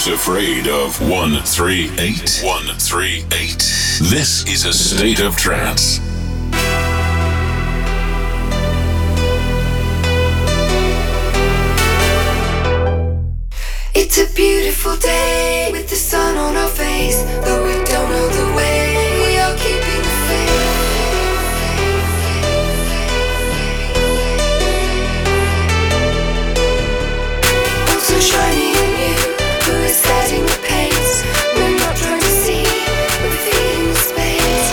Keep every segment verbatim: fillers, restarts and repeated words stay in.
Who's afraid of one three eight? one three eight. This is a state of trance. It's a beautiful day with the sun on our face, though we don't know the way. We are keeping the faith. So shiny and new, who is setting the pace? We're not trying to see, we're feeling the space.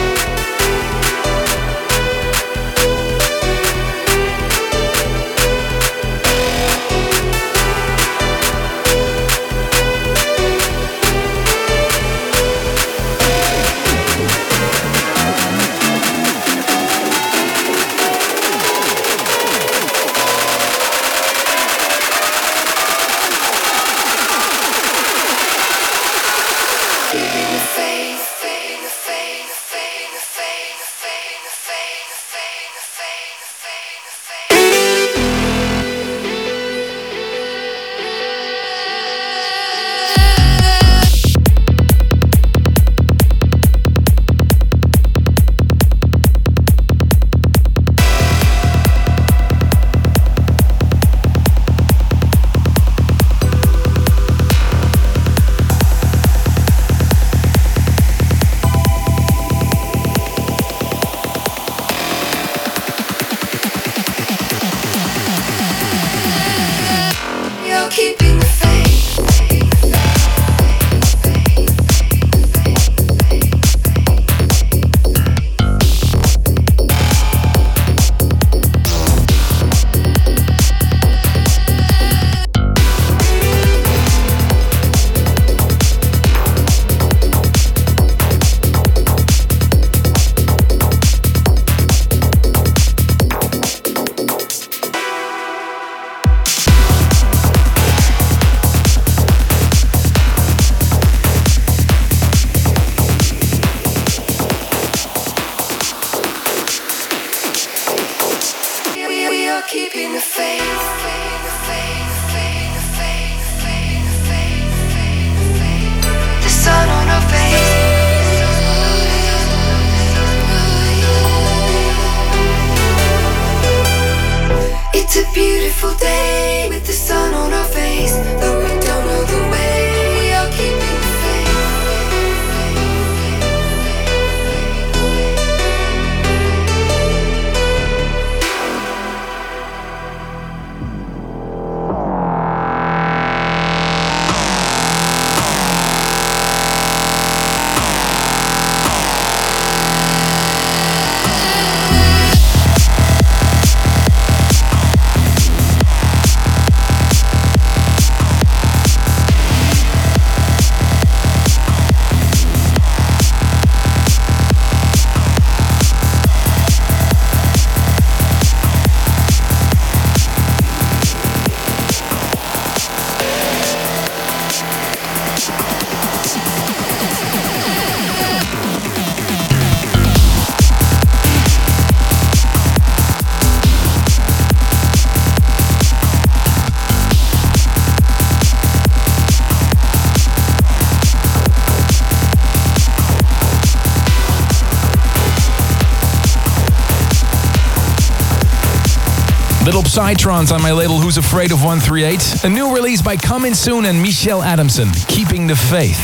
Little Psytrance on my label Who's Afraid of one three eight. A new release by Coming Soon and Michelle Adamson, Keeping the Faith.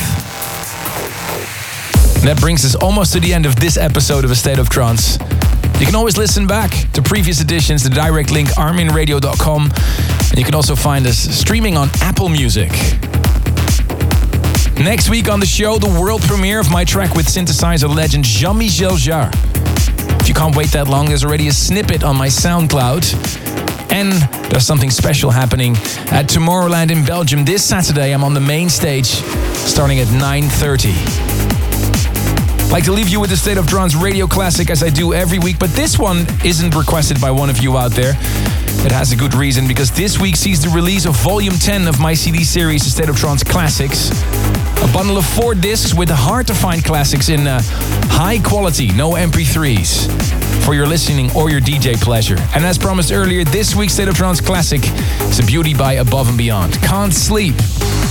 And that brings us almost to the end of this episode of A State of Trance. You can always listen back to previous editions, the direct link armin radio dot com. And you can also find us streaming on Apple Music. Next week on the show, the world premiere of my track with synthesizer legend Jean-Michel Jarre. If you can't wait that long, there's already a snippet on my SoundCloud. And there's something special happening at Tomorrowland in Belgium this Saturday. I'm on the main stage starting at nine thirty. I'd like to leave you with the State of Trance radio classic as I do every week, but this one isn't requested by one of you out there. It has a good reason, because this week sees the release of Volume ten of my C D series, The State of Trance Classics. A bundle of four discs with hard-to-find classics in uh, high quality, no M P threes, for your listening or your D J pleasure. And as promised earlier, this week's State of Trance Classic is a beauty by Above and Beyond. Can't Sleep.